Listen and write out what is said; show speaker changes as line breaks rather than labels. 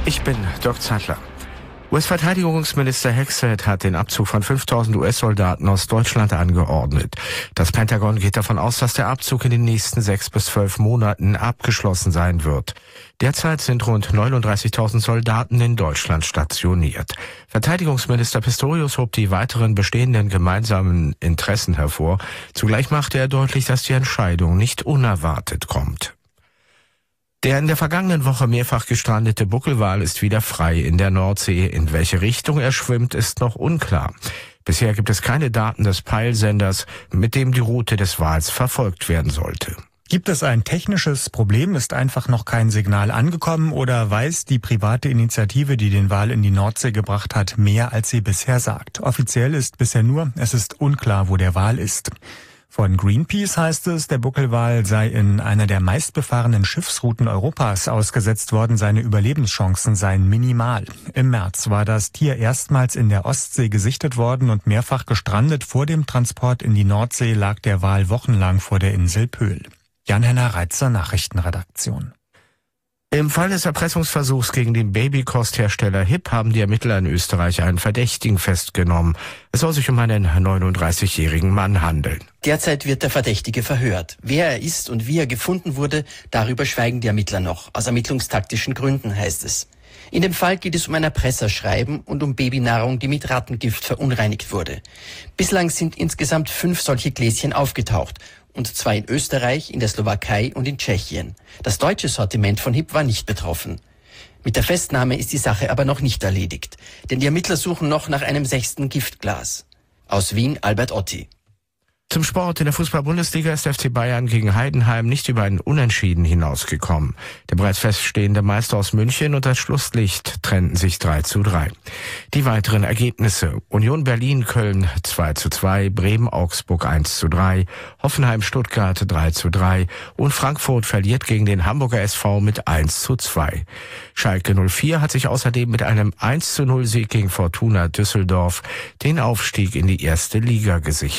Ich bin Dirk Zeitler. US-Verteidigungsminister Hexet hat den Abzug von 5.000 US-Soldaten aus Deutschland angeordnet. Das Pentagon geht davon aus, dass der Abzug in den nächsten 6 bis 12 Monaten abgeschlossen sein wird. Derzeit sind rund 39.000 Soldaten in Deutschland stationiert. Verteidigungsminister Pistorius hob die weiteren bestehenden gemeinsamen Interessen hervor. Zugleich machte er deutlich, dass die Entscheidung nicht unerwartet kommt. Der in der vergangenen Woche mehrfach gestrandete Buckelwal ist wieder frei in der Nordsee. In welche Richtung er schwimmt, ist noch unklar. Bisher gibt es keine Daten des Peilsenders, mit dem die Route des Wals verfolgt werden sollte.
Gibt es ein technisches Problem? Ist einfach noch kein Signal angekommen oder weiß die private Initiative, die den Wal in die Nordsee gebracht hat, mehr als sie bisher sagt? Offiziell ist bisher nur, es ist unklar, wo der Wal ist. Von Greenpeace heißt es, der Buckelwal sei in einer der meistbefahrenen Schiffsrouten Europas ausgesetzt worden, seine Überlebenschancen seien minimal. Im März war das Tier erstmals in der Ostsee gesichtet worden und mehrfach gestrandet. Vor dem Transport in die Nordsee lag der Wal wochenlang vor der Insel Pöhl. Jan-Henner Reitzer, Nachrichtenredaktion.
Im Fall des Erpressungsversuchs gegen den Babykosthersteller HIP haben die Ermittler in Österreich einen Verdächtigen festgenommen. Es soll sich um einen 39-jährigen Mann handeln.
Derzeit wird der Verdächtige verhört. Wer er ist und wie er gefunden wurde, darüber schweigen die Ermittler noch. Aus ermittlungstaktischen Gründen, heißt es. In dem Fall geht es um ein Erpresserschreiben und um Babynahrung, die mit Rattengift verunreinigt wurde. Bislang sind insgesamt 5 solche Gläschen aufgetaucht. Und 2 in Österreich, in der Slowakei und in Tschechien. Das deutsche Sortiment von HIP war nicht betroffen. Mit der Festnahme ist die Sache aber noch nicht erledigt, denn die Ermittler suchen noch nach einem 6. Giftglas. Aus Wien, Albert Otti.
Zum Sport. In der Fußball-Bundesliga ist der FC Bayern gegen Heidenheim nicht über einen Unentschieden hinausgekommen. Der bereits feststehende Meister aus München und das Schlusslicht trennten sich 3:3. Die weiteren Ergebnisse: Union Berlin-Köln 2:2, Bremen-Augsburg 1:3, Hoffenheim-Stuttgart 3:3 und Frankfurt verliert gegen den Hamburger SV mit 1:2. Schalke 04 hat sich außerdem mit einem 1:0 Sieg gegen Fortuna Düsseldorf den Aufstieg in die erste Liga gesichert.